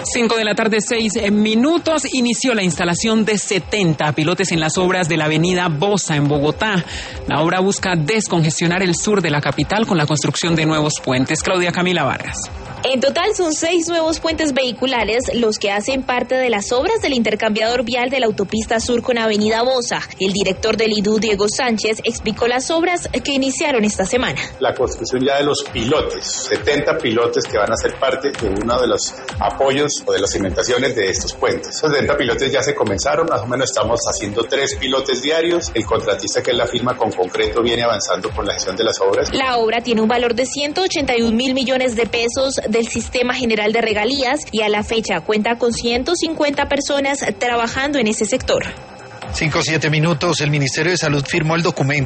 5:06 p.m. inició la instalación de 70 pilotes en las obras de la avenida Bosa en Bogotá. La obra busca descongestionar el sur de la capital con la construcción de nuevos puentes. Claudia Camila Vargas. En total son 6 nuevos puentes vehiculares los que hacen parte de las obras del intercambiador vial de la autopista sur con avenida Bosa. El director del IDU, Diego Sánchez, explicó las obras que iniciaron esta semana. La construcción ya de los pilotes, 70 pilotes que van a ser parte de uno de los apoyos o de las cimentaciones de estos puentes. Esos 70 pilotes ya se comenzaron, más o menos estamos haciendo 3 pilotes diarios. El contratista, que es la firma Con Concreto, viene avanzando con la gestión de las obras. La obra tiene un valor de 181.000 millones de pesos del Sistema General de Regalías y a la fecha cuenta con 150 personas trabajando en ese sector. 5:07 p.m. El Ministerio de Salud firmó el documento